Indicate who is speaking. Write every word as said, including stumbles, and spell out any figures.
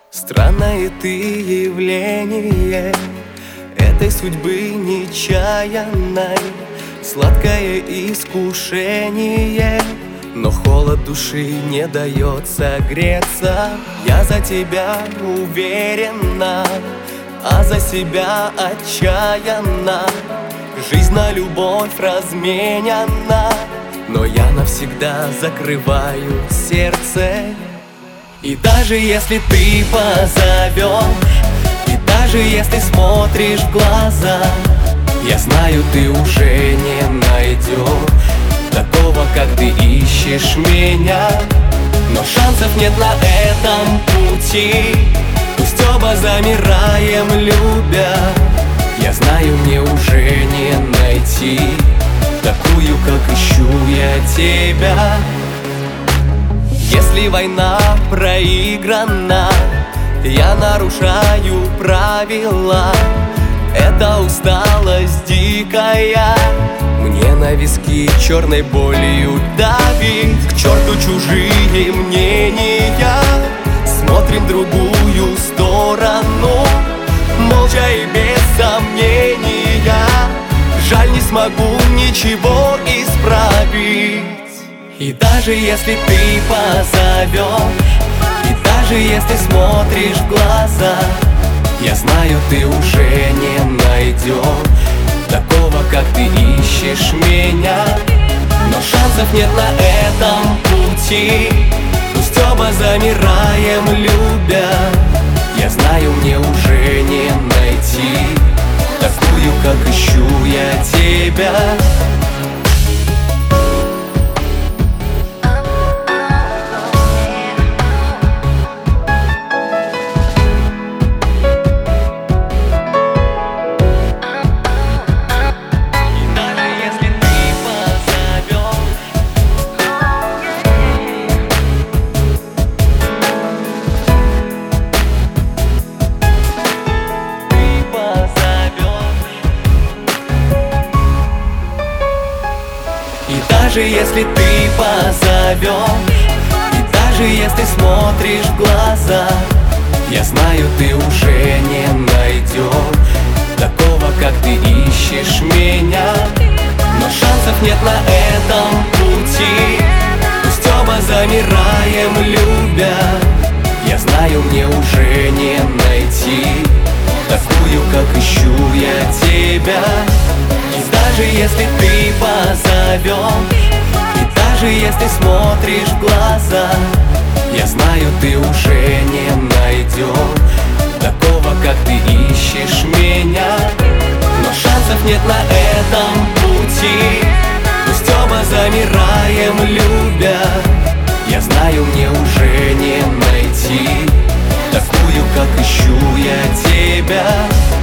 Speaker 1: Странное ты явление этой судьбы нечаянной, сладкое искушение, но холод души не дает согреться. Я за тебя уверена, а за себя отчаянна. Жизнь на любовь разменяна, но я навсегда закрываю сердце. И даже если ты позовешь, и даже если смотришь в глаза, я знаю, ты уже не найдешь такого, как ты ищешь меня. Но шансов нет на этом пути, пусть оба замираем, любя. Я знаю, мне уже не найти такую, как ищу я тебя. Если война проиграна, я нарушаю правила. Это усталость дикая мне на виски черной болью давит. К черту чужие мнения, смотрим в другую сторону, молча и без сомнения. Жаль, не смогу ничего исправить. И даже если ты позовешь, и даже если смотришь в глаза, я знаю, ты уже не найдешь такого, как ты ищешь меня. Но шансов нет на этом пути, пусть оба замираем, любя. Я знаю, мне уже не найти такую, как ищу я тебя. Даже если ты позовешь, и даже если смотришь в глаза, я знаю, ты уже не найдешь такого, как ты ищешь меня. Но шансов нет на этом пути, пусть оба замираем, любя. Я знаю, мне уже не найти такую, как ищу я тебя. И даже если ты позовешь, и даже если смотришь в глаза, я знаю, ты уже не найдешь такого, как ты ищешь меня. Но шансов нет на этом пути, пусть оба замираем, любя. Я знаю, мне уже не найти такую, как ищу я тебя.